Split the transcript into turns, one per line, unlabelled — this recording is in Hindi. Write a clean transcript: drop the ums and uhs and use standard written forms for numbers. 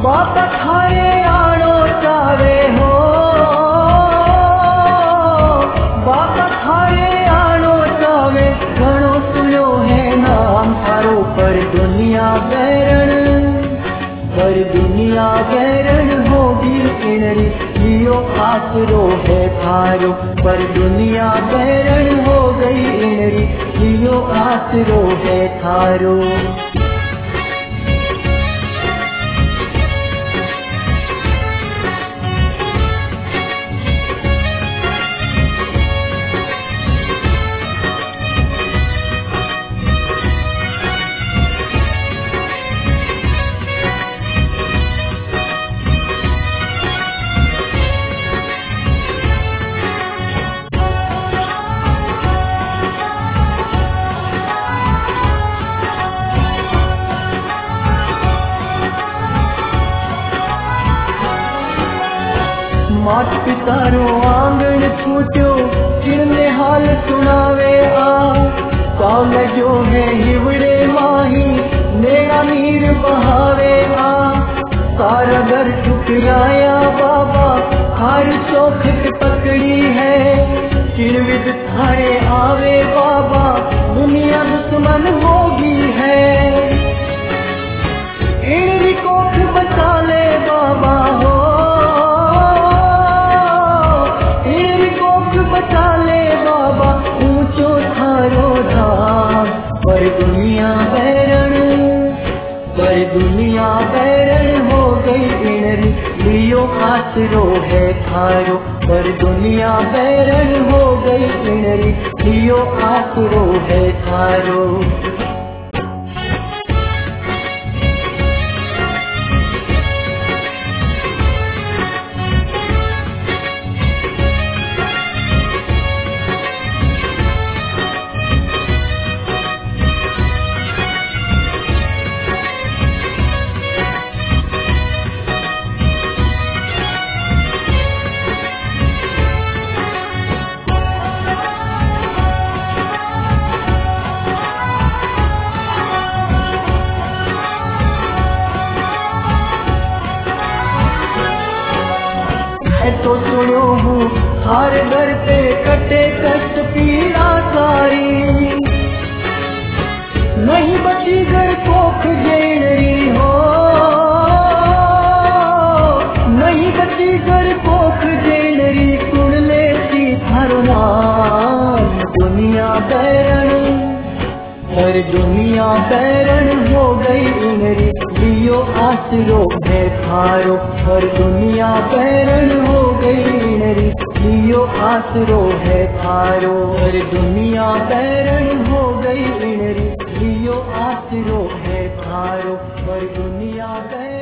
बाप थारे आड़ो चावे हो, बाप थारे आड़ो चावे, घणो सुनो है नाम थारो, पर दुनिया गैरण होगी इनरी, लियो आसरो है थारो, पर दुनिया गैरण हो गई इनरी, लियो आसरो है थारो। मात पितारो आंगण छूट्यो, किरने हाल सुनावे आ, काल जो है हिवड़े माही, नेड़ा नीर बहावे आ, सारा घर ठुकराया बाबा, हर चौखट पकड़ी है, चिरविद थारे आवे बाबा, दुनिया दुश्मन होगी है, इनकी कोख बचा ले बाबा हो, बचा ले बाबा, ऊंचो थारो धाम, पर दुनिया बैरण हो गई इनरी, लियो आसरो है थारो, पर दुनिया बैरण हो गई इनरी, लियो आसरो है थारो। तो सुनो हूँ हर घर पे कटे कष्ट पीड़ा सारी, नहीं बची घर कोख जेनरी हो, नहीं बची घर कोख जेनरी, सुन लेती थारो नाम, दुनिया बैरण, पर दुनिया बैरण हो गई इनरी, लियो आसरो है थारो, पर दुनिया बैरण हो गई इनरी, लियो आसरो है थारो, पर दुनिया बैरण हो गई इनरी, लियो आसरो है थारो, पर दुनिया बैरण